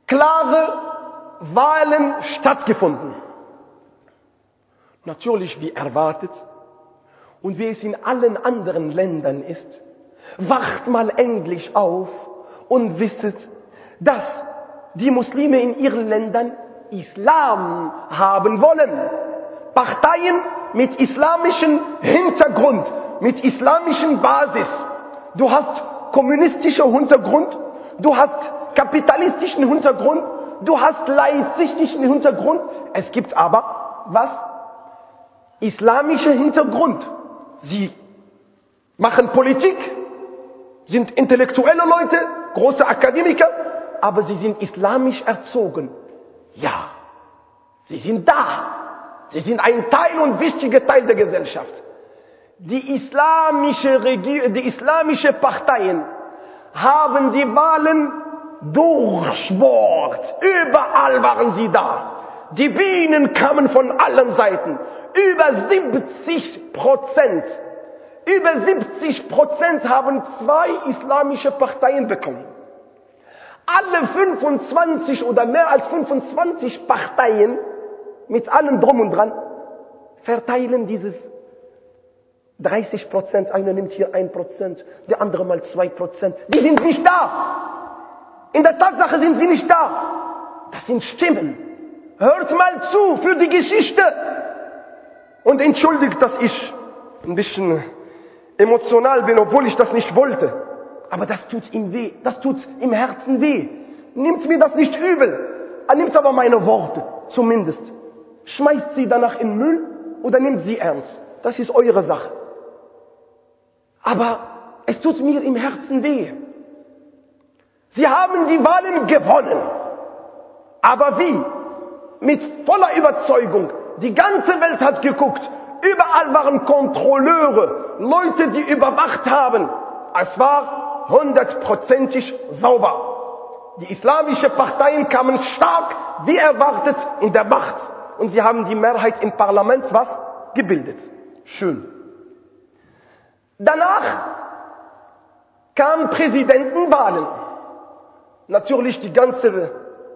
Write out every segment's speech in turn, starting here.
klare Wahlen stattgefunden. Natürlich wie erwartet und wie es in allen anderen Ländern ist, wacht mal endlich auf und wisset, dass die Muslime in ihren Ländern Islam haben wollen. Parteien mit islamischem Hintergrund, mit islamischen Basis. Du hast kommunistischen Hintergrund, du hast kapitalistischen Hintergrund, du hast laizistischen Hintergrund. Es gibt aber, was? Islamischer Hintergrund. Sie machen Politik, sind intellektuelle Leute, große Akademiker, aber sie sind islamisch erzogen. Ja, sie sind da. Sie sind ein Teil und wichtiger Teil der Gesellschaft. Die islamische Parteien haben die Wahlen durchbohrt. Überall waren sie da. Die Bienen kamen von allen Seiten. Über 70%. Über 70% haben 2 islamische Parteien bekommen. Alle 25 oder mehr als 25 Parteien mit allem drum und dran verteilen dieses 30%. Einer nimmt hier 1%, der andere mal 2%. Die sind nicht da. In der Tatsache sind sie nicht da. Das sind Stimmen. Hört mal zu für die Geschichte. Und entschuldigt, dass ich ein bisschen emotional bin, obwohl ich das nicht wollte. Aber das tut ihm weh. Das tut im Herzen weh. Nimmt mir das nicht übel. Nimmt aber meine Worte, zumindest. Schmeißt sie danach in Müll oder nimmt sie ernst. Das ist eure Sache. Aber es tut mir im Herzen weh. Sie haben die Wahlen gewonnen. Aber wie? Mit voller Überzeugung. Die ganze Welt hat geguckt. Überall waren Kontrolleure, Leute, die überwacht haben. Es war 100%ig sauber. Die islamischen Parteien kamen stark, wie erwartet, in der Macht. Und sie haben die Mehrheit im Parlament was gebildet. Schön. Danach kamen Präsidentenwahlen. Natürlich die ganze,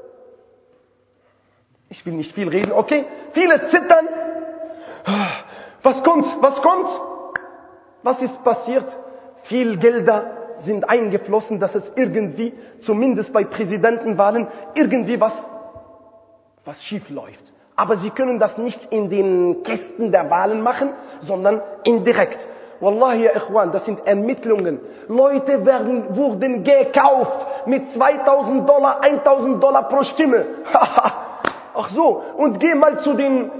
ich will nicht viel reden, okay? Viele zittern. Was kommt? Was kommt? Was ist passiert? Viel Gelder sind eingeflossen, dass es irgendwie, zumindest bei Präsidentenwahlen, irgendwie was schief läuft. Aber sie können das nicht in den Kästen der Wahlen machen, sondern indirekt. Wallahi, ya Ikhwan, das sind Ermittlungen. Leute wurden gekauft mit $2.000, $1.000 pro Stimme. Ach so, und geh mal zu den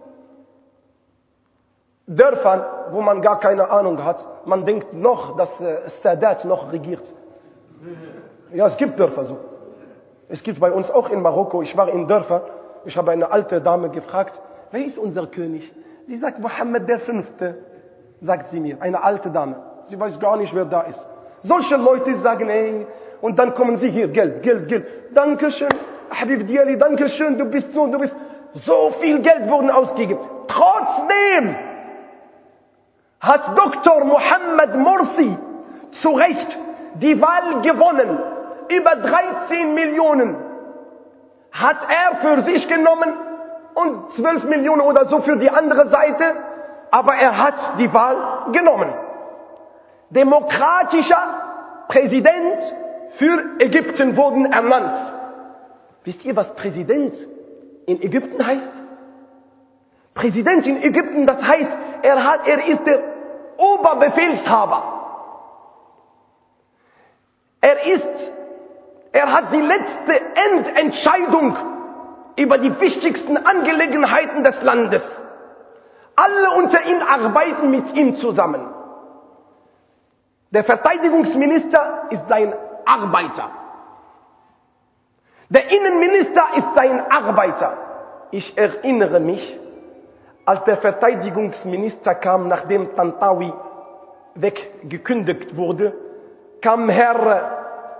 Dörfern, wo man gar keine Ahnung hat. Man denkt noch, dass Sadat noch regiert. Ja, es gibt Dörfer so. Es gibt bei uns auch in Marokko, ich war in Dörfern, ich habe eine alte Dame gefragt, wer ist unser König? Sie sagt, Mohammed V., sagt sie mir, eine alte Dame. Sie weiß gar nicht, wer da ist. Solche Leute sagen, ey, und dann kommen sie hier, Geld, Geld, Geld. Dankeschön, Habib Diali, Dankeschön, du bist so, du bist. So viel Geld wurden ausgegeben. Trotzdem hat Dr. Mohammed Morsi zu Recht die Wahl gewonnen. Über 13 Millionen hat er für sich genommen und 12 Millionen oder so für die andere Seite. Aber er hat die Wahl genommen. Demokratischer Präsident für Ägypten wurden ernannt. Wisst ihr, was Präsident in Ägypten heißt? Präsident in Ägypten, das heißt, er ist der Oberbefehlshaber. Er hat die letzte Endentscheidung über die wichtigsten Angelegenheiten des Landes. Alle unter ihm arbeiten mit ihm zusammen. Der Verteidigungsminister ist sein Arbeiter. Der Innenminister ist sein Arbeiter. Ich erinnere mich, als der Verteidigungsminister kam, nachdem Tantawi weggekündigt wurde, kam Herr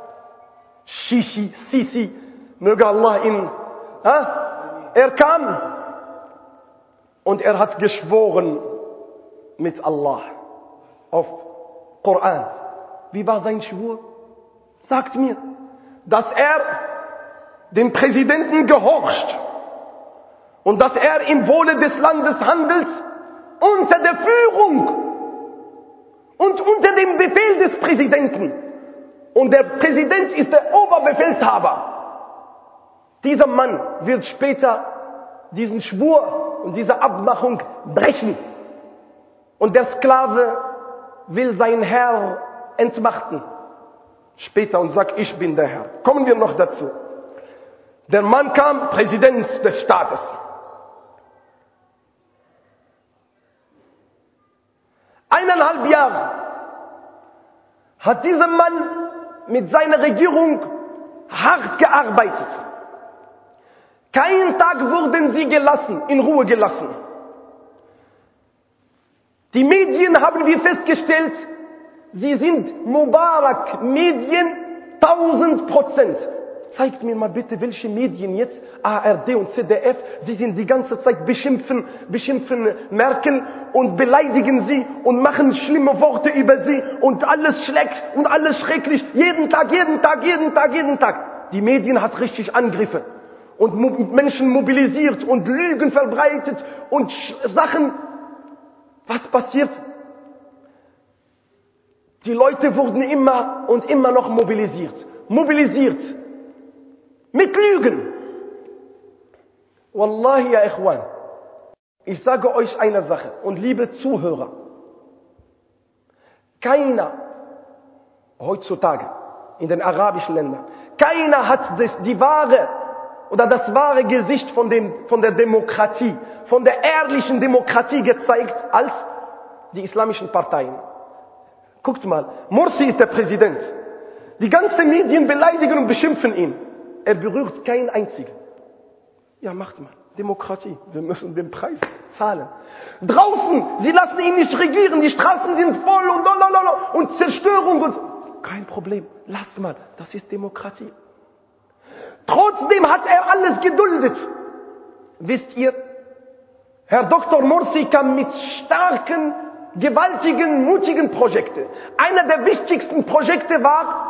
Sisi, möge Allah ihn, er kam und er hat geschworen mit Allah auf Koran. Wie war sein Schwur? Sagt mir, dass er dem Präsidenten gehorcht und dass er im Wohle des Landes handelt unter der Führung und unter dem Befehl des Präsidenten. Und der Präsident ist der Oberbefehlshaber. Dieser Mann wird später diesen Schwur und diese Abmachung brechen. Und der Sklave will seinen Herr entmachten. Später und sagt, ich bin der Herr. Kommen wir noch dazu. Der Mann kam, Präsident des Staates. Eineinhalb Jahre hat dieser Mann mit seiner Regierung hart gearbeitet. Keinen Tag wurden sie gelassen, in Ruhe gelassen. Die Medien haben wir festgestellt, sie sind Mubarak-Medien 1000%. Zeigt mir mal bitte, welche Medien jetzt, ARD und ZDF, sie sind die ganze Zeit beschimpfen Merkel und beleidigen sie und machen schlimme Worte über sie und alles schlecht und alles schrecklich. Jeden Tag. Die Medien hat richtig Angriffe und Menschen mobilisiert und Lügen verbreitet und Sachen. Was passiert? Die Leute wurden immer und immer noch mobilisiert. Mit Lügen. Wallahi, ya Ikhwan, ich sage euch eine Sache und liebe Zuhörer. Keiner heutzutage in den arabischen Ländern, keiner hat das wahre Gesicht von der Demokratie, von der ehrlichen Demokratie gezeigt als die islamischen Parteien. Guckt mal, Morsi ist der Präsident. Die ganzen Medien beleidigen und beschimpfen ihn. Er berührt keinen einzigen. Ja, macht mal. Demokratie. Wir müssen den Preis zahlen. Draußen, sie lassen ihn nicht regieren. Die Straßen sind voll und Zerstörung und kein Problem. Lasst mal. Das ist Demokratie. Trotzdem hat er alles geduldet. Wisst ihr, Herr Dr. Morsi kam mit starken, gewaltigen, mutigen Projekten. Einer der wichtigsten Projekte war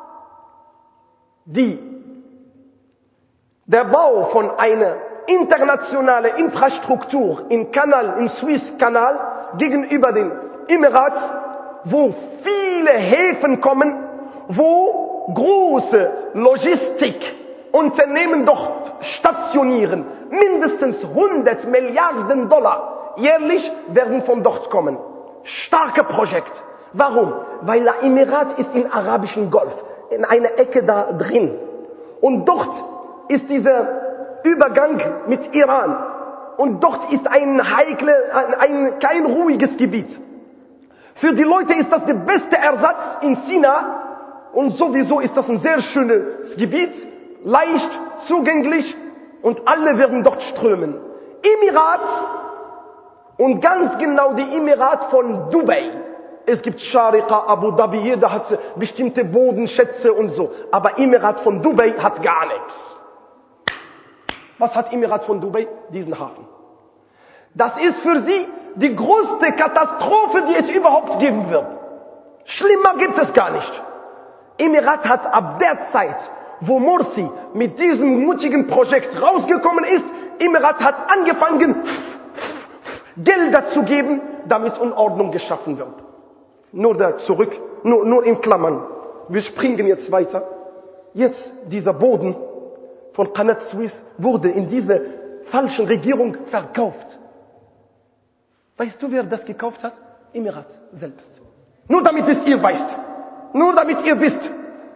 der Bau von einer internationalen Infrastruktur im Suezkanal gegenüber den Emiraten, wo viele Häfen kommen, wo große Logistikunternehmen dort stationieren. Mindestens 100 Milliarden Dollar jährlich werden von dort kommen. Starke Projekt. Warum? Weil der Emirat ist im arabischen Golf, in einer Ecke da drin. Und dort ist dieser Übergang mit Iran. Und dort ist kein ruhiges Gebiet. Für die Leute ist das der beste Ersatz in Sina. Und sowieso ist das ein sehr schönes Gebiet, leicht zugänglich und alle werden dort strömen. Emirat und ganz genau die Emirat von Dubai. Es gibt Sharqa, Abu Dhabi, jeder hat bestimmte Bodenschätze und so. Aber Emirat von Dubai hat gar nichts. Was hat Emirat von Dubai? Diesen Hafen. Das ist für sie die größte Katastrophe, die es überhaupt geben wird. Schlimmer gibt es gar nicht. Emirat hat ab der Zeit, wo Morsi mit diesem mutigen Projekt rausgekommen ist, Emirat hat angefangen, Gelder zu geben, damit Unordnung geschaffen wird. Nur in Klammern. Wir springen jetzt weiter. Jetzt, dieser Boden von Qanat Suez wurde in diese falschen Regierung verkauft. Weißt du, wer das gekauft hat? Emirat selbst. Nur damit es ihr weißt. Nur damit ihr wisst.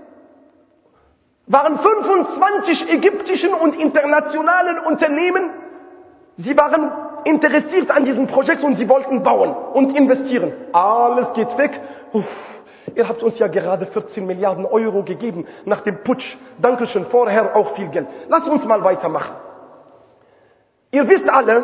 Waren 25 ägyptischen und internationalen Unternehmen, sie waren interessiert an diesem Projekt und sie wollten bauen und investieren. Alles geht weg. Ihr habt uns ja gerade 14 Milliarden Euro gegeben nach dem Putsch. Dankeschön, vorher auch viel Geld. Lasst uns mal weitermachen. Ihr wisst alle,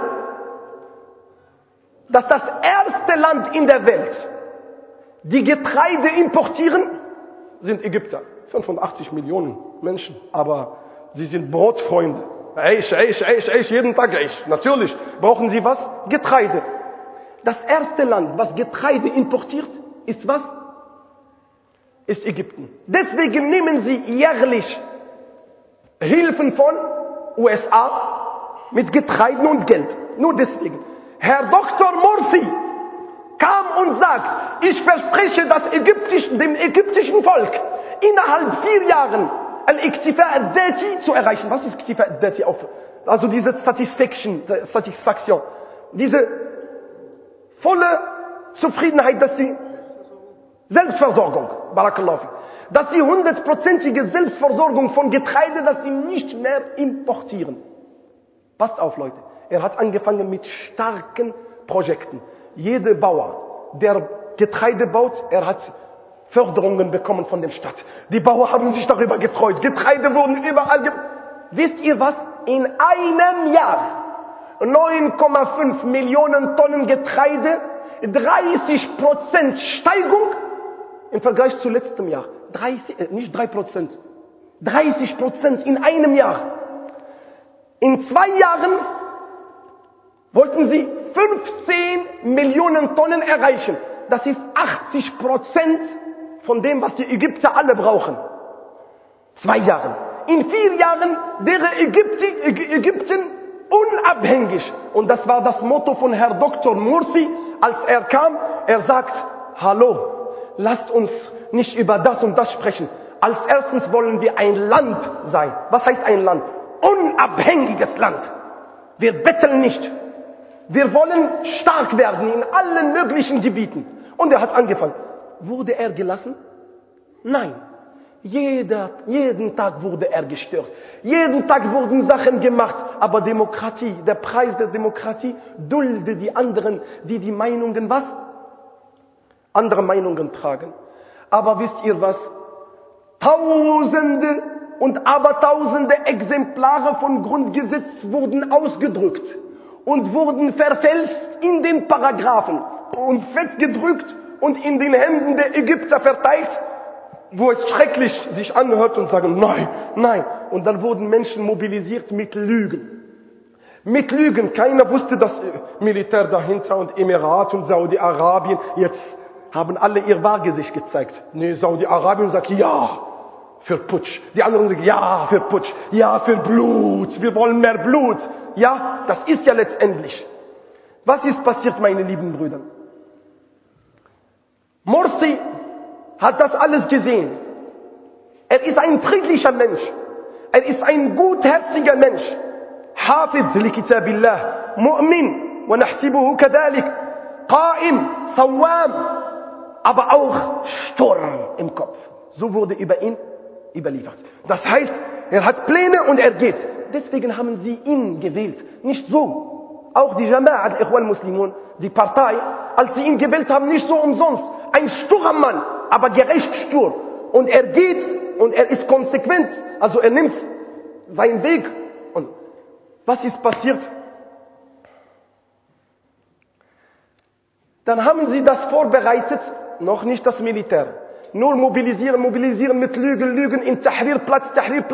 dass das erste Land in der Welt, die Getreide importieren, sind Ägypter. 85 Millionen Menschen, aber sie sind Brotfreunde. Eisch, jeden Tag Eisch. Natürlich brauchen sie was? Getreide. Das erste Land, was Getreide importiert, ist was? Ist Ägypten. Deswegen nehmen sie jährlich Hilfen von USA mit Getreiden und Geld. Nur deswegen. Herr Dr. Morsi kam und sagt, ich verspreche dem ägyptischen Volk innerhalb 4 Jahren Al-Iktifa al-Dhati zu erreichen. Was ist Iktifa al-Dhati? Also diese Satisfaction, diese volle Zufriedenheit, dass sie Selbstversorgung, Barakallahu fi, dass sie 100%ige Selbstversorgung von Getreide, dass sie nicht mehr importieren. Passt auf, Leute. Er hat angefangen mit starken Projekten. Jeder Bauer, der Getreide baut, er hat Förderungen bekommen von der Stadt. Die Bauern haben sich darüber gefreut. Getreide wurden überall Wisst ihr was? In einem Jahr 9,5 Millionen Tonnen Getreide, 30% Steigung im Vergleich zu letztem Jahr. Nicht 3%. 30% in einem Jahr. In 2 Jahren wollten sie 15 Millionen Tonnen erreichen. Das ist 80% von dem, was die Ägypter alle brauchen. 2 Jahren. In 4 Jahren wäre Ägypten unabhängig. Und das war das Motto von Herrn Dr. Morsi, als er kam. Er sagt, hallo, lasst uns nicht über das und das sprechen. Als erstens wollen wir ein Land sein. Was heißt ein Land? Unabhängiges Land. Wir betteln nicht. Wir wollen stark werden in allen möglichen Gebieten. Und er hat angefangen. Wurde er gelassen? Nein. Jeden Tag wurde er gestört. Jeden Tag wurden Sachen gemacht. Aber Demokratie, der Preis der Demokratie, dulde die anderen, die Meinungen was? Andere Meinungen tragen. Aber wisst ihr was? Tausende und Abertausende Exemplare von Grundgesetz wurden ausgedrückt und wurden verfälscht in den Paragraphen und fett gedrückt und in den Händen der Ägypter verteilt, wo es schrecklich sich anhört und sagen, nein, nein. Und dann wurden Menschen mobilisiert mit Lügen. Mit Lügen. Keiner wusste, dass Militär dahinter und Emirat und Saudi-Arabien, jetzt haben alle ihr Wahrgesicht gezeigt. Nee, Saudi-Arabien sagt ja für Putsch. Die anderen sagen ja für Putsch, ja für Blut. Wir wollen mehr Blut. Ja, das ist ja letztendlich. Was ist passiert, meine lieben Brüder? Morsi hat das alles gesehen. Er ist ein friedlicher Mensch. Er ist ein gutherziger Mensch. Hafid li kitabillah, mu'min, wa nahsibuhu kadalik, qa'im, sawam, aber auch Sturm im Kopf. So wurde über ihn überliefert. Das heißt, er hat Pläne und er geht. Deswegen haben sie ihn gewählt. Nicht so. Auch die Jama'at al-Ikhwan Muslimun, die Partei, als sie ihn gewählt haben, nicht so umsonst. Ein sturer Mann, aber gerecht stur. Und er geht und er ist konsequent. Also er nimmt seinen Weg. Und was ist passiert? Dann haben sie das vorbereitet, noch nicht das Militär. Nur mobilisieren mit Lügen in Tahrirplatz.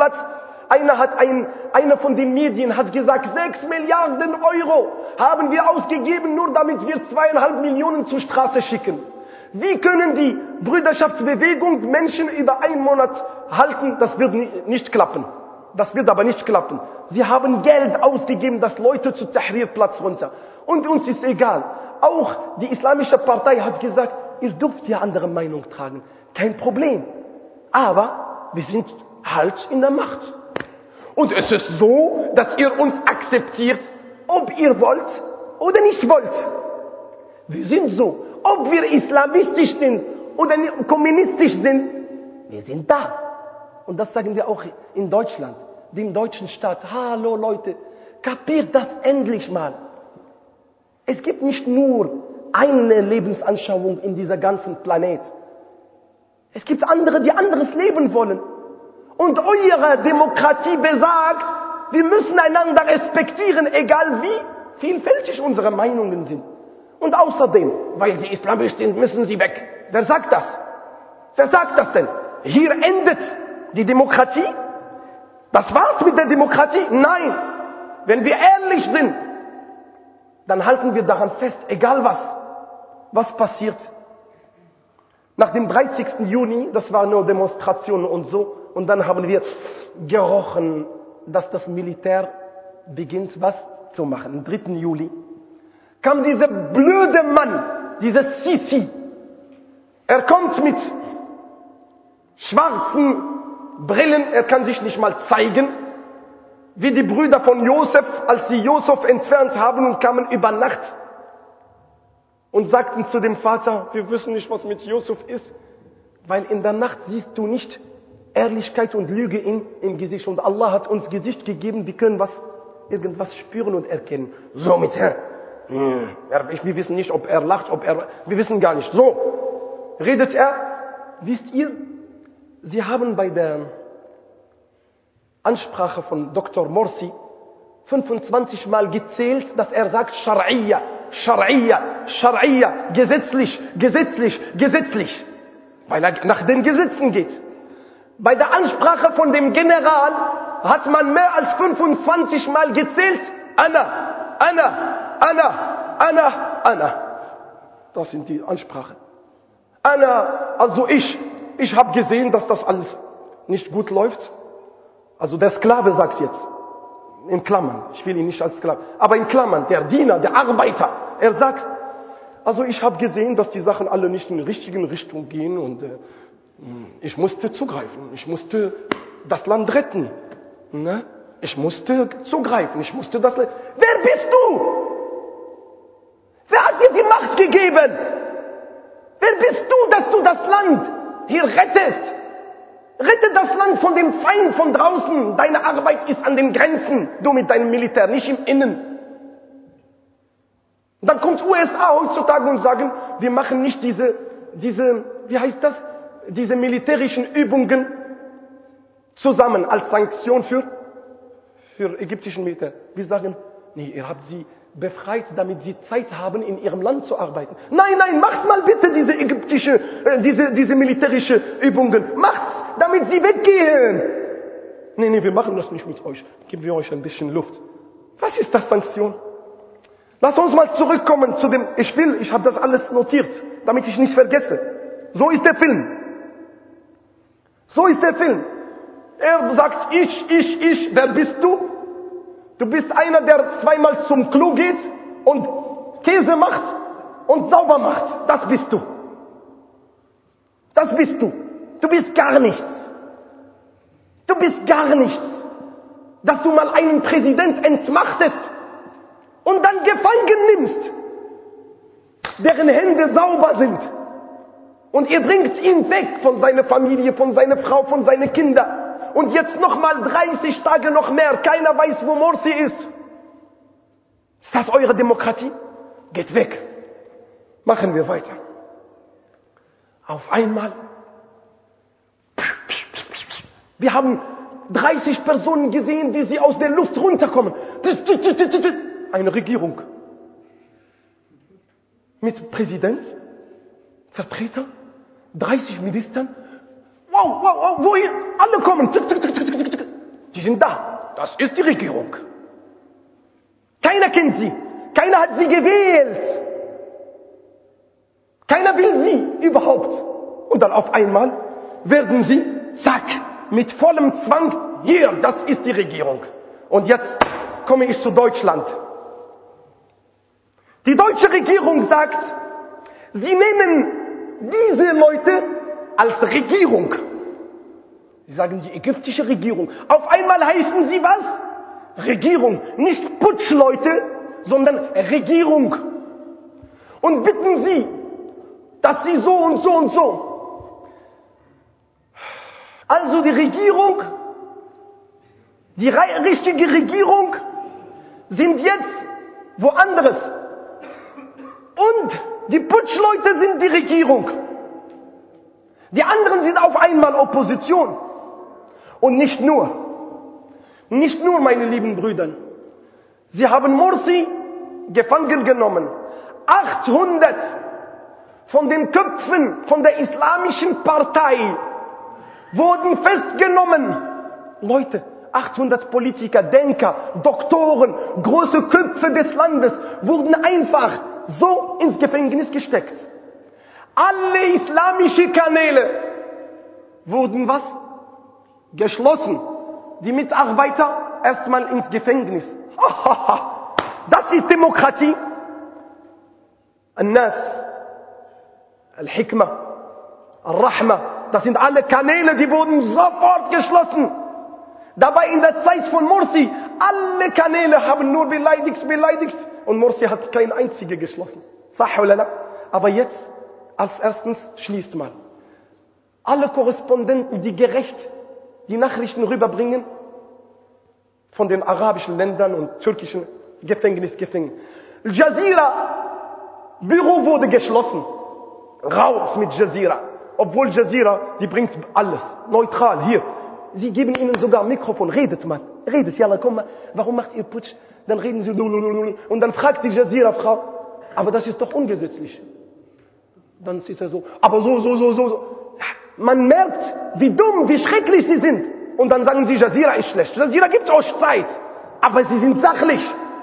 Einer von den Medien hat gesagt, 6 Milliarden Euro haben wir ausgegeben, nur damit wir 2,5 Millionen zur Straße schicken. Wie können die Brüderschaftsbewegung Menschen über 1 Monat halten? Das wird nicht klappen. Das wird aber nicht klappen. Sie haben Geld ausgegeben, dass Leute zu Tahrirplatz runter. Und uns ist egal. Auch die Islamische Partei hat gesagt, ihr dürft ja andere Meinung tragen. Kein Problem. Aber wir sind halt in der Macht. Und es ist so, dass ihr uns akzeptiert, ob ihr wollt oder nicht wollt. Wir sind so. Ob wir islamistisch sind oder kommunistisch sind, wir sind da. Und das sagen wir auch in Deutschland, dem deutschen Staat. Hallo Leute, kapiert das endlich mal. Es gibt nicht nur eine Lebensanschauung in dieser ganzen Planet. Es gibt andere, die anderes Leben wollen. Und eure Demokratie besagt, wir müssen einander respektieren, egal wie vielfältig unsere Meinungen sind. Und außerdem, weil sie islamisch sind, müssen sie weg. Wer sagt das? Wer sagt das denn? Hier endet die Demokratie? Das war's mit der Demokratie? Nein. Wenn wir ehrlich sind, dann halten wir daran fest, egal was. Was passiert? Nach dem 30. Juni, das war nur Demonstrationen und so, und dann haben wir gerochen dass das Militär beginnt, was zu machen, am 3. Juli, kam dieser blöde Mann, dieser Sisi. Er kommt mit schwarzen Brillen, er kann sich nicht mal zeigen, wie die Brüder von Josef, als sie Josef entfernt haben und kamen über Nacht und sagten zu dem Vater, wir wissen nicht, was mit Josef ist, weil in der Nacht siehst du nicht Ehrlichkeit und Lüge im Gesicht. Und Allah hat uns Gesicht gegeben, wir können irgendwas spüren und erkennen. So mit Herr. Wir wissen nicht, ob er lacht, wir wissen gar nicht. So redet er. Wisst ihr, Sie haben bei der Ansprache von Dr. Morsi 25 Mal gezählt, dass er sagt Shar'iyya, Shar'iyya, Shar'iyya, gesetzlich, gesetzlich, gesetzlich, weil er nach den Gesetzen geht. Bei der Ansprache von dem General hat man mehr als 25 Mal gezählt, Anna, Anna, Anna, Anna, Anna. Das sind die Ansprachen. Anna, also ich habe gesehen, dass das alles nicht gut läuft. Also der Sklave sagt jetzt, in Klammern, ich will ihn nicht als Sklave, aber in Klammern, der Diener, der Arbeiter, er sagt, also ich habe gesehen, dass die Sachen alle nicht in die richtige Richtung gehen und ich musste zugreifen, ich musste das Land retten, ne? Ich musste zugreifen, ich musste das Land... Wer bist du? Wer hat dir die Macht gegeben? Wer bist du, dass du das Land hier rettest? Rette das Land von dem Feind von draußen. Deine Arbeit ist an den Grenzen. Du mit deinem Militär, nicht im Innen. Dann kommt USA heutzutage und sagen, wir machen nicht diese, wie heißt das? Diese militärischen Übungen zusammen als Sanktion für ägyptischen Militär. Wir sagen, nee, ihr habt sie befreit, damit sie Zeit haben, in ihrem Land zu arbeiten. Nein, nein, macht mal bitte diese militärische Übungen. Macht's, damit sie weggehen. Nee, wir machen das nicht mit euch. Geben wir euch ein bisschen Luft. Was ist das Sanktion? Lass uns mal zurückkommen zu dem, ich habe das alles notiert, damit ich nicht vergesse. So ist der Film. So ist der Film. Er sagt, ich, wer bist du? Du bist einer, der zweimal zum Klo geht und Käse macht und sauber macht. Das bist du. Das bist du. Du bist gar nichts. Du bist gar nichts. Dass du mal einen Präsident entmachtest und dann gefangen nimmst, deren Hände sauber sind. Und ihr bringt ihn weg von seiner Familie, von seiner Frau, von seinen Kindern. Und jetzt nochmal 30 Tage noch mehr. Keiner weiß, wo Morsi ist. Ist das eure Demokratie? Geht weg. Machen wir weiter. Auf einmal. Wir haben 30 Personen gesehen, wie sie aus der Luft runterkommen. Eine Regierung. Mit Präsident, Vertreter, 30 Ministern. Wow, wohin? Alle kommen. Die sind da. Das ist die Regierung. Keiner kennt sie. Keiner hat sie gewählt. Keiner will sie überhaupt. Und dann auf einmal werden sie, zack, mit vollem Zwang, hier, das ist die Regierung. Und jetzt komme ich zu Deutschland. Die deutsche Regierung sagt, sie nehmen diese Leute als Regierung. Sie sagen die ägyptische Regierung. Auf einmal heißen sie was? Regierung. Nicht Putschleute, sondern Regierung. Und bitten sie, dass sie so und so und so. Also die Regierung, die richtige Regierung, sind jetzt woanders. Und die Putschleute sind die Regierung. Die anderen sind auf einmal Opposition. Und nicht nur, meine lieben Brüder. Sie haben Morsi gefangen genommen. 800 von den Köpfen von der islamischen Partei wurden festgenommen. Leute, 800 Politiker, Denker, Doktoren, große Köpfe des Landes wurden einfach so ins Gefängnis gesteckt. Alle islamischen Kanäle wurden was? Geschlossen. die Mitarbeiter erstmal ins Gefängnis. Das ist Demokratie. Al-Nas, Al-Hikmah, Al-Rahmah, das sind alle Kanäle, die wurden sofort geschlossen. Dabei in der Zeit von Morsi, alle Kanäle haben nur beleidigt. Und Morsi hat kein einziger geschlossen. Sah oder la? Aber jetzt, als erstens, schließt mal. Alle Korrespondenten, die gerecht die Nachrichten rüberbringen, von den arabischen Ländern und türkischen Gefängnis. Jazeera, Büro wurde geschlossen. Raus mit Jazeera. Obwohl Jazeera, die bringt alles. Neutral, hier. Sie geben ihnen sogar ein Mikrofon. Redet mal. Redet, ja, komm mal. Warum macht ihr Putsch? Dann reden sie. Und dann fragt die Jazeera-Frau, aber das ist doch ungesetzlich. Dann ist er so, aber so. Man merkt, wie dumm, wie schrecklich sie sind. Und dann sagen sie, Jazeera ist schlecht. Jazeera gibt euch Zeit. Aber sie sind sachlich.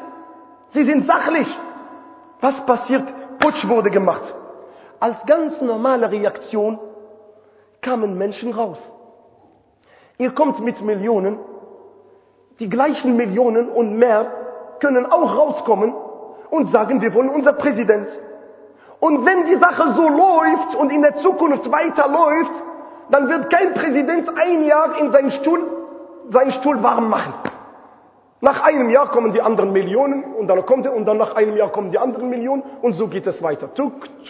Was passiert? Putsch wurde gemacht. Als ganz normale Reaktion kamen Menschen raus. Ihr kommt mit Millionen. Die gleichen Millionen und mehr können auch rauskommen und sagen, wir wollen unser Präsident. Und wenn die Sache so läuft und in der Zukunft weiterläuft, dann wird kein Präsident ein Jahr in seinen Stuhl warm machen. Nach einem Jahr kommen die anderen Millionen und dann kommt er und dann nach einem Jahr kommen die anderen Millionen und so geht es weiter. Tuk.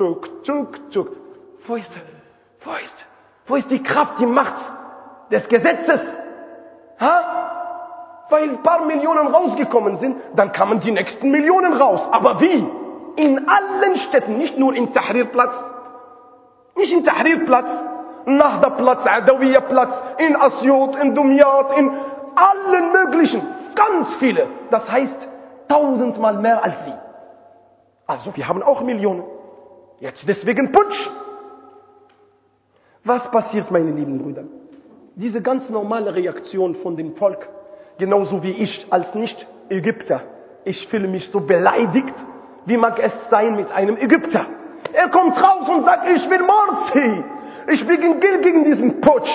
Wo ist die Kraft, die Macht des Gesetzes? Weil ein paar Millionen rausgekommen sind, dann kamen die nächsten Millionen raus. Aber wie? In allen Städten, nicht nur im Tahrirplatz, Nahdaplatz, Adawiyaplatz, in Asyut, in Dumyat, in allen möglichen, ganz viele. Das heißt 1000-mal mehr als sie. Also wir haben auch Millionen. Jetzt deswegen Putsch. Was passiert, meine lieben Brüder? Diese ganz normale Reaktion von dem Volk, genauso wie ich als Nicht-Ägypter, ich fühle mich so beleidigt, wie mag es sein mit einem Ägypter? Er kommt raus und sagt, ich will Morsi. Ich bin gegen diesen Putsch.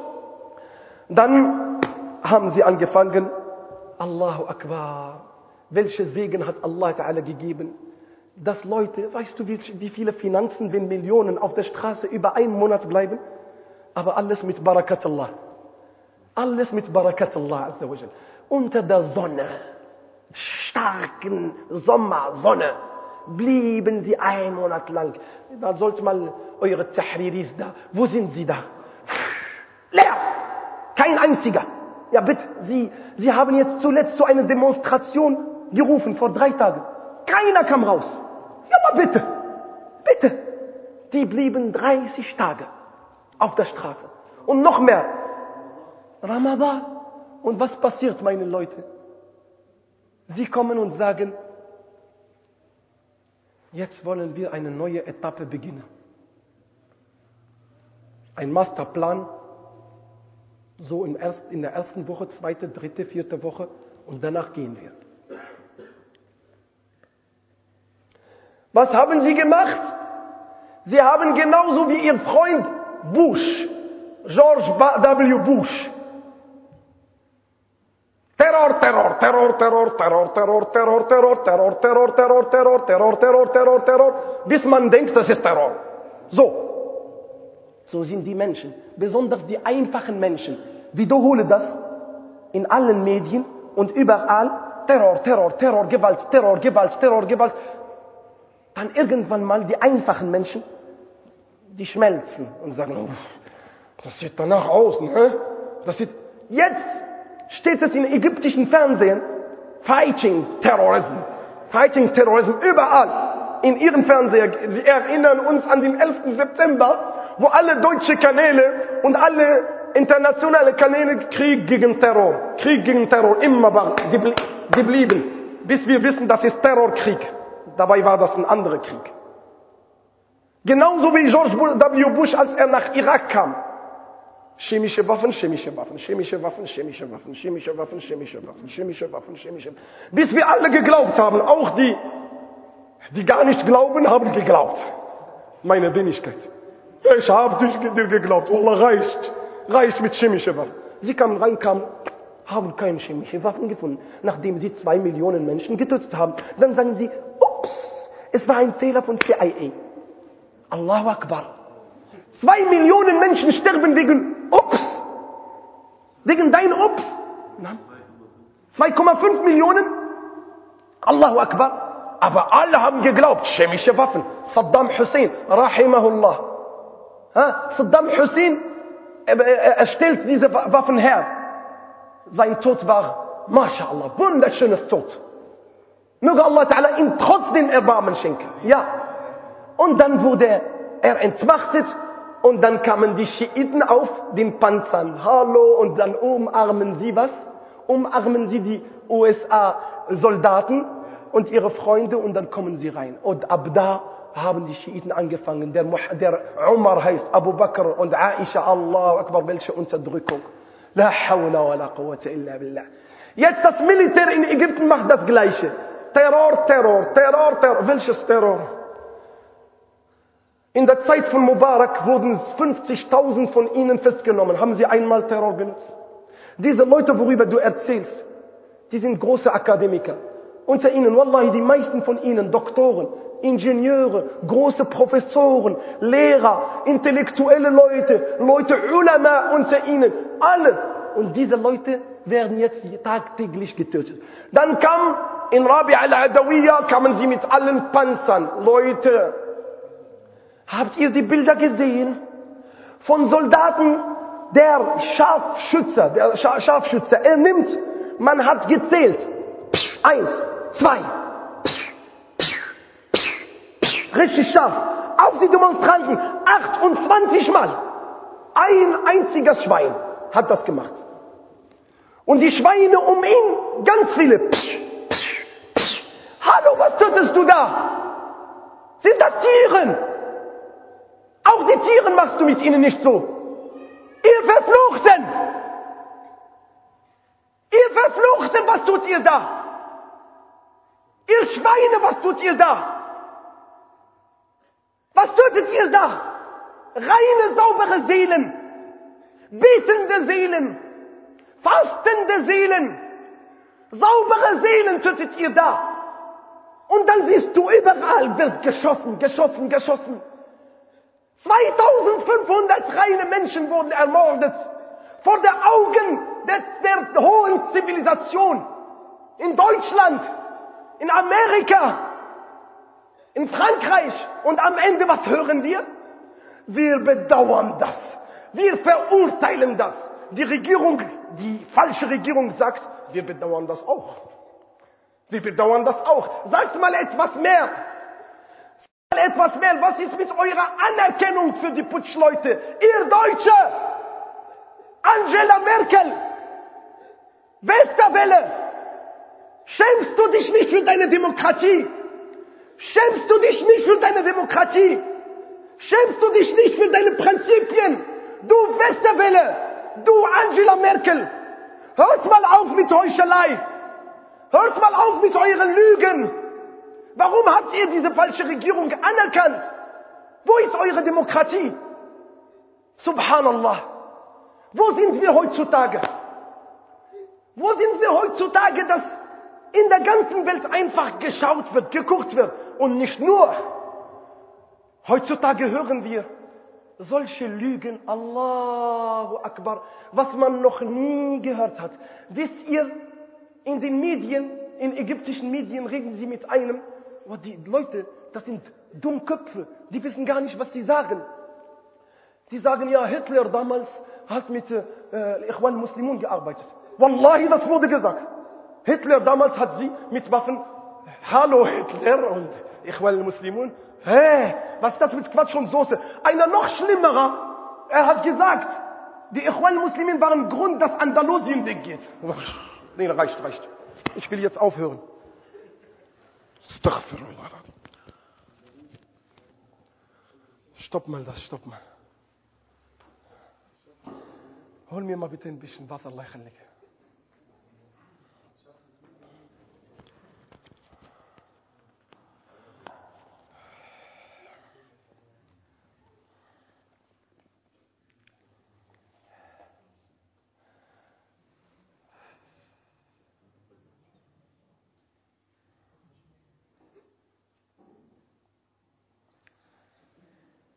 Dann haben sie angefangen, Allahu Akbar. Welche Segen hat Allah Ta'ala gegeben? Dass Leute, weißt du, wie viele Finanzen, wenn Millionen auf der Straße über einen Monat bleiben? Aber alles mit Barakat Allah. Alles mit Barakat Allah Azza wa Jal. Unter der Sonne, starken Sommersonne, blieben sie einen Monat lang. Da sollte mal eure Tahriris da. Wo sind sie da? Leer. Kein einziger. Ja bitte, sie haben jetzt zuletzt zu einer Demonstration gerufen, vor 3 Tagen. Keiner kam raus. Ja, aber bitte. Die blieben 30 Tage auf der Straße. Und noch mehr. Ramadan. Und was passiert, meine Leute? Sie kommen und sagen, jetzt wollen wir eine neue Etappe beginnen. Ein Masterplan, so in der ersten Woche, 2., 3., 4. Woche und danach gehen wir. Was haben sie gemacht? Sie haben genauso wie ihr Freund Bush, George W. Bush, Terror, bis man denkt, das ist Terror. So sind die Menschen, besonders die einfachen Menschen, wiederholen das in allen Medien und überall, Terror, Gewalt. Dann irgendwann mal die einfachen Menschen, die schmelzen und sagen, oh, das sieht danach aus, ne? Jetzt steht es in ägyptischen Fernsehen, Fighting Terrorism, überall in ihrem Fernseher. Sie erinnern uns an den 11. September, wo alle deutsche Kanäle und alle internationale Kanäle Krieg gegen Terror, immer geblieben, bis wir wissen, das ist Terrorkrieg. Dabei war das ein anderer Krieg. Genauso wie George W. Bush, als er nach Irak kam. Chemische Waffen. Bis wir alle geglaubt haben, auch die gar nicht glauben, haben geglaubt. Meine Wenigkeit. Ich habe dir geglaubt, Allah reicht mit chemischen Waffen. Sie kamen rein, haben keine chemische Waffen gefunden. Nachdem sie 2 Millionen Menschen getötet haben, dann sagen sie, ups, es war ein Fehler von CIA. Allahu Akbar. 2 Millionen Menschen sterben wegen ups. Wegen dein ups. 2,5 Millionen. Allahu Akbar. Aber alle haben geglaubt, chemische Waffen. Saddam Hussein, rahimahullah. Saddam Hussein, er stellt diese Waffen her. Sein Tod war, MashaAllah, wunderschönes Tod. Möge Allah Ta'ala ihm trotzdem Erbarmen schenken. Ja. Und dann wurde er entmachtet und dann kamen die Schiiten auf den Panzern. Hallo, und dann umarmen sie was? Umarmen sie die USA-Soldaten und ihre Freunde und dann kommen sie rein. Und ab da haben die Schiiten angefangen. Der Umar heißt Abu Bakr und Aisha, Allahu Akbar, welche Unterdrückung. La hawla wa la quwwata illa billah. Jetzt das Militär in Ägypten macht das Gleiche. Terror, Terror, Terror, Terror. Welches Terror? In der Zeit von Mubarak wurden 50.000 von ihnen festgenommen. Haben sie einmal Terror benutzt? Diese Leute, worüber du erzählst, die sind große Akademiker. Unter ihnen, wallahi, die meisten von ihnen, Doktoren, Ingenieure, große Professoren, Lehrer, intellektuelle Leute, Ulama unter ihnen, alle. Und diese Leute werden jetzt tagtäglich getötet. Dann kam in Rabi al-Adawiyya, kamen sie mit allen Panzern. Leute, habt ihr die Bilder gesehen? Von Soldaten, der Scharfschütze, er nimmt, man hat gezählt. 1, 2, richtig scharf. Auf die Demonstranten 28 Mal. Ein einziger Schwein hat das gemacht. Und die Schweine um ihn, ganz viele. Hallo, was tötest du da? Sind das Tiere? Auch die Tiere machst du mit ihnen nicht so. Ihr Verfluchten! Ihr Verfluchten, was tut ihr da? Ihr Schweine, was tut ihr da? Was tötet ihr da? Reine, saubere Seelen, betende Seelen, fastende Seelen, saubere Seelen tötet ihr da. Und dann siehst du, überall wird geschossen. 2500 reine Menschen wurden ermordet. Vor den Augen der hohen Zivilisation. In Deutschland, in Amerika, in Frankreich. Und am Ende, was hören wir? Wir bedauern das. Wir verurteilen das. Die Regierung, die falsche Regierung sagt, wir bedauern das auch. Wir bedauern das auch. Sagt mal etwas mehr. Was ist mit eurer Anerkennung für die Putschleute? Ihr Deutsche! Angela Merkel! Westerwelle! Schämst du dich nicht für deine Demokratie? Schämst du dich nicht für deine Demokratie? Schämst du dich nicht für deine Prinzipien? Du Westerwelle! Du Angela Merkel! Hört mal auf mit Heuchelei! Hört mal auf mit euren Lügen! Warum habt ihr diese falsche Regierung anerkannt? Wo ist eure Demokratie? Subhanallah. Wo sind wir heutzutage? Wo sind wir heutzutage, dass in der ganzen Welt einfach geschaut wird, geguckt wird? Und nicht nur. Heutzutage hören wir solche Lügen, Allahu Akbar, was man noch nie gehört hat. Wisst ihr, in den Medien, in ägyptischen Medien reden sie mit einem, oh, die Leute, das sind Dummköpfe, die wissen gar nicht, was sie sagen. Die sagen, ja, Hitler damals hat mit Ikhwan Muslimun gearbeitet. Wallahi, das wurde gesagt. Hitler damals hat sie mit Waffen, hallo Hitler und Ikhwan Muslimun. Hey, was ist das mit Quatsch und Soße? Einer noch schlimmerer, er hat gesagt, die Ikhwan Muslimin waren Grund, dass Andalusien weggeht. Nee, reicht. Ich will jetzt aufhören. Astaghfirullah. Stopp mal. Hol mir mal bitte ein bisschen Wasser, Allah ykhalik.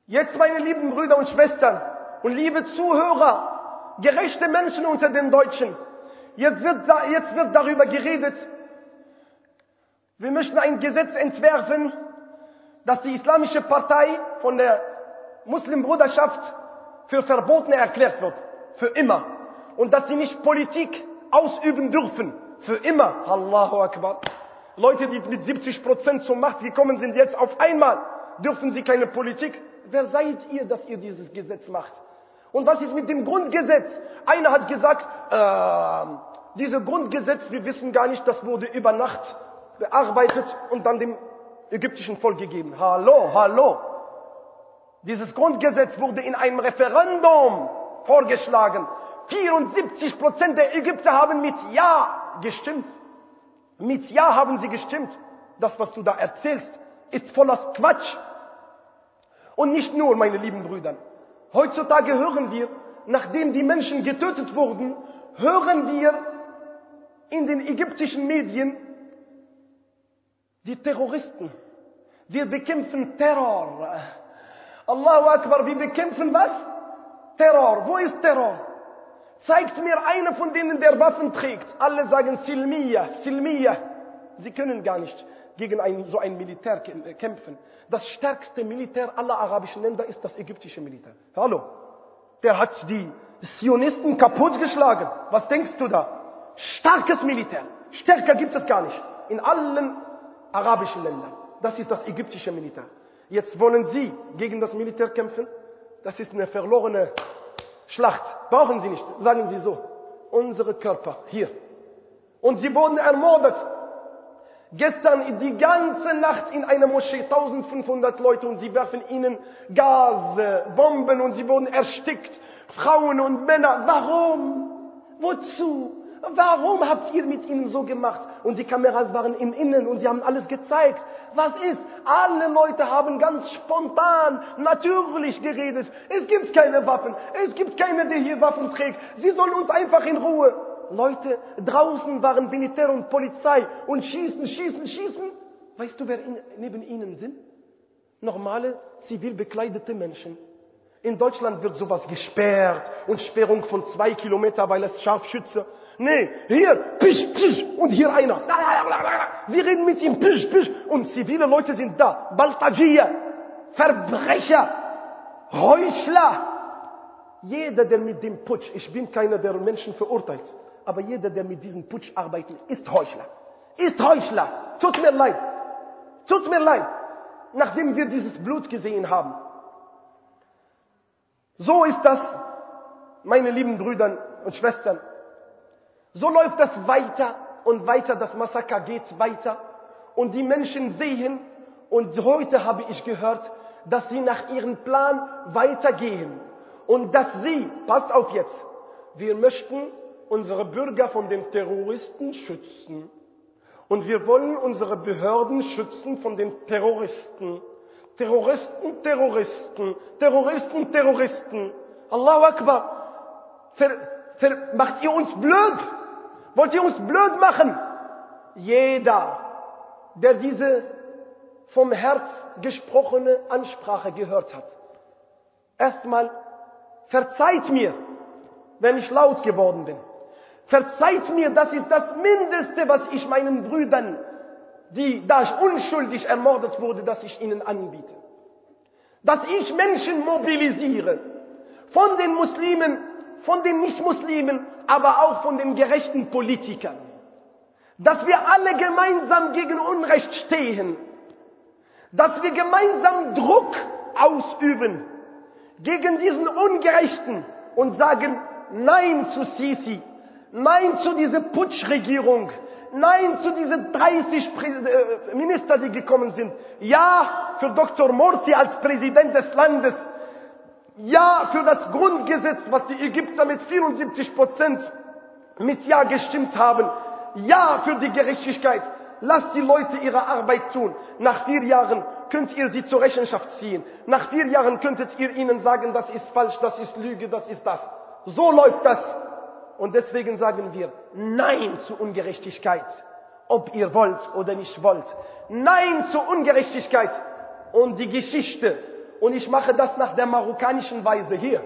Jetzt, meine lieben Brüder und Schwestern und liebe Zuhörer, gerechte Menschen unter den Deutschen, jetzt wird darüber geredet, wir möchten ein Gesetz entwerfen, dass die islamische Partei von der Muslimbruderschaft für verboten erklärt wird. Für immer. Und dass sie nicht Politik ausüben dürfen. Für immer. Allahu Akbar. Leute, die mit 70% zur Macht gekommen sind, jetzt auf einmal dürfen sie keine Politik. Wer seid ihr, dass ihr dieses Gesetz macht? Und was ist mit dem Grundgesetz? Einer hat gesagt, dieses Grundgesetz, wir wissen gar nicht, das wurde über Nacht bearbeitet und dann dem ägyptischen Volk gegeben. Hallo. Dieses Grundgesetz wurde in einem Referendum vorgeschlagen. 74% der Ägypter haben mit Ja gestimmt. Mit Ja haben sie gestimmt. Das, was du da erzählst, ist voller Quatsch. Und nicht nur, meine lieben Brüder. Heutzutage hören wir, nachdem die Menschen getötet wurden, hören wir in den ägyptischen Medien, die Terroristen. Wir bekämpfen Terror. Allahu Akbar, wir bekämpfen was? Terror. Wo ist Terror? Zeigt mir einer von denen, der Waffen trägt. Alle sagen Silmiya. Sie können gar nicht gegen so ein Militär kämpfen. Das stärkste Militär aller arabischen Länder ist das ägyptische Militär. Hallo. Der hat die Zionisten kaputtgeschlagen. Was denkst du da? Starkes Militär. Stärker gibt es gar nicht. In allen arabischen Ländern. Das ist das ägyptische Militär. Jetzt wollen Sie gegen das Militär kämpfen? Das ist eine verlorene Schlacht. Brauchen Sie nicht. Sagen Sie so. Unsere Körper hier. Und sie wurden ermordet. Gestern die ganze Nacht in einer Moschee 1500 Leute und sie werfen ihnen Gas, Bomben und sie wurden erstickt. Frauen und Männer. Warum? Wozu? Warum habt ihr mit ihnen so gemacht? Und die Kameras waren im Innen und sie haben alles gezeigt. Was ist? Alle Leute haben ganz spontan, natürlich geredet. Es gibt keine Waffen. Es gibt keine, der hier Waffen trägt. Sie sollen uns einfach in Ruhe. Leute, draußen waren Militär und Polizei und schießen. Weißt du, wer neben ihnen sind? Normale, zivil bekleidete Menschen. In Deutschland wird sowas gesperrt und Sperrung von 2 Kilometer, weil es Scharfschütze. Nee, hier, pisch, und hier einer. Wir reden mit ihm, pisch. Und zivile Leute sind da. Baltagier, Verbrecher, Heuchler. Jeder, der mit dem Putsch, ich bin keiner, der Menschen verurteilt, aber jeder, der mit diesem Putsch arbeitet, ist Heuchler. Tut mir leid. Nachdem wir dieses Blut gesehen haben. So ist das, meine lieben Brüder und Schwestern. So läuft das weiter und weiter, das Massaker geht weiter. Und die Menschen sehen, und heute habe ich gehört, dass sie nach ihrem Plan weitergehen. Und dass sie, passt auf jetzt, wir möchten unsere Bürger von den Terroristen schützen. Und wir wollen unsere Behörden schützen von den Terroristen. Terroristen. Allahu Akbar. Macht ihr uns blöd? Wollt ihr uns blöd machen? Jeder, der diese vom Herz gesprochene Ansprache gehört hat, erstmal verzeiht mir, wenn ich laut geworden bin. Verzeiht mir, das ist das Mindeste, was ich meinen Brüdern, da ich unschuldig ermordet wurde, dass ich ihnen anbiete. Dass ich Menschen mobilisiere, von den Muslimen, von den Nicht-Muslimen, aber auch von den gerechten Politikern. Dass wir alle gemeinsam gegen Unrecht stehen. Dass wir gemeinsam Druck ausüben gegen diesen Ungerechten und sagen Nein zu Sisi, Nein zu dieser Putschregierung, Nein zu diesen 30 Minister, die gekommen sind. Ja für Dr. Morsi als Präsident des Landes. Ja für das Grundgesetz, was die Ägypter mit 74% mit Ja gestimmt haben. Ja für die Gerechtigkeit. Lasst die Leute ihre Arbeit tun. Nach 4 Jahren könnt ihr sie zur Rechenschaft ziehen. Nach 4 Jahren könntet ihr ihnen sagen, das ist falsch, das ist Lüge, das ist das. So läuft das. Und deswegen sagen wir Nein zu Ungerechtigkeit. Ob ihr wollt oder nicht wollt. Nein zu Ungerechtigkeit. Und die Geschichte und ich mache das nach der marokkanischen Weise. Hier.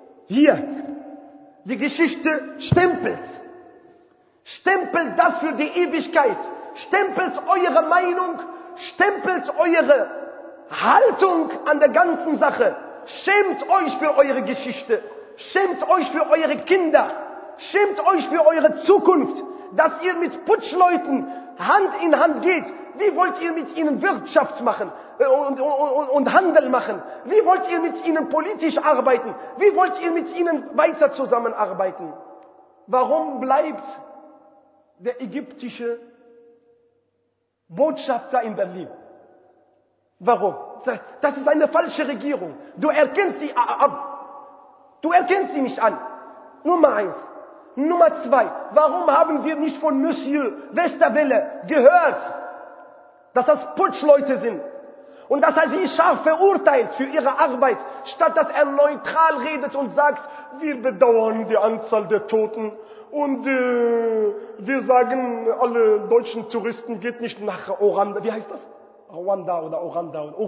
Die Geschichte stempelt. Stempelt das für die Ewigkeit. Stempelt eure Meinung. Stempelt eure Haltung an der ganzen Sache. Schämt euch für eure Geschichte. Schämt euch für eure Kinder. Schämt euch für eure Zukunft, dass ihr mit Putschleuten Hand in Hand geht. Wie wollt ihr mit ihnen Wirtschaft machen und Handel machen? Wie wollt ihr mit ihnen politisch arbeiten? Wie wollt ihr mit ihnen weiter zusammenarbeiten? Warum bleibt der ägyptische Botschafter in Berlin? Warum? Das ist eine falsche Regierung. Du erkennst sie ab. Du erkennst sie nicht an. Nummer 1. Nummer 2. Warum haben wir nicht von Monsieur Westerwelle gehört, dass das Putschleute sind und dass er sie scharf verurteilt für ihre Arbeit, statt dass er neutral redet und sagt, wir bedauern die Anzahl der Toten und wir sagen, alle deutschen Touristen geht nicht nach Oranda. Wie heißt das? Rwanda oder Oranda und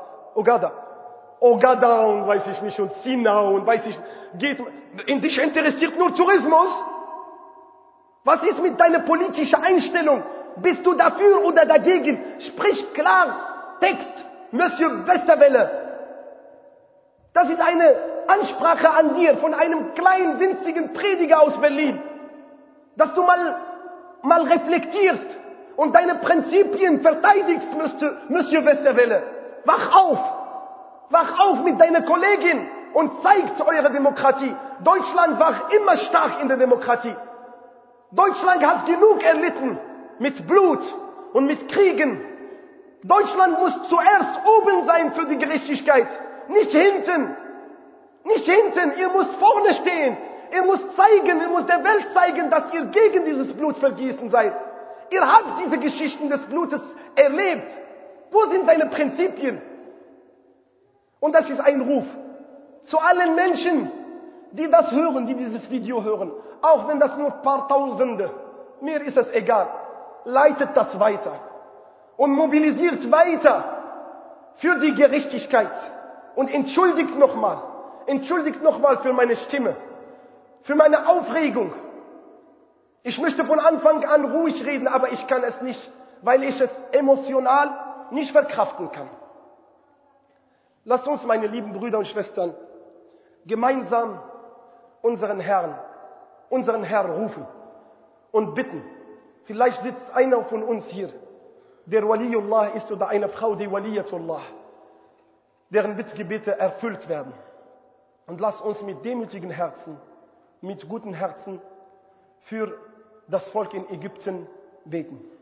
Ogada und weiß ich nicht und Sinau und weiß ich geht. In dich interessiert nur Tourismus? Was ist mit deiner politischen Einstellung? Bist du dafür oder dagegen? Sprich klar, Text, Monsieur Westerwelle. Das ist eine Ansprache an dir von einem kleinen, winzigen Prediger aus Berlin. Dass du mal reflektierst und deine Prinzipien verteidigst, Monsieur Westerwelle. Wach auf! Wach auf mit deiner Kollegin und zeigt eure Demokratie. Deutschland war immer stark in der Demokratie. Deutschland hat genug erlitten mit Blut und mit Kriegen. Deutschland muss zuerst oben sein für die Gerechtigkeit, nicht hinten. Nicht hinten, ihr müsst vorne stehen. Ihr müsst der Welt zeigen, dass ihr gegen dieses Blutvergießen seid. Ihr habt diese Geschichten des Blutes erlebt. Wo sind seine Prinzipien? Und das ist ein Ruf zu allen Menschen, die das hören, die dieses Video hören. Auch wenn das nur ein paar Tausende. Mir ist es egal. Leitet das weiter. Und mobilisiert weiter für die Gerechtigkeit. Und entschuldigt nochmal für meine Stimme. Für meine Aufregung. Ich möchte von Anfang an ruhig reden, aber ich kann es nicht, weil ich es emotional nicht verkraften kann. Lasst uns, meine lieben Brüder und Schwestern, gemeinsam unseren Herrn rufen und bitten. Vielleicht sitzt einer von uns hier, der Waliullah ist oder eine Frau, die Waliyatullah, deren Bittgebete erfüllt werden. Und lasst uns mit demütigen Herzen, mit guten Herzen für das Volk in Ägypten beten.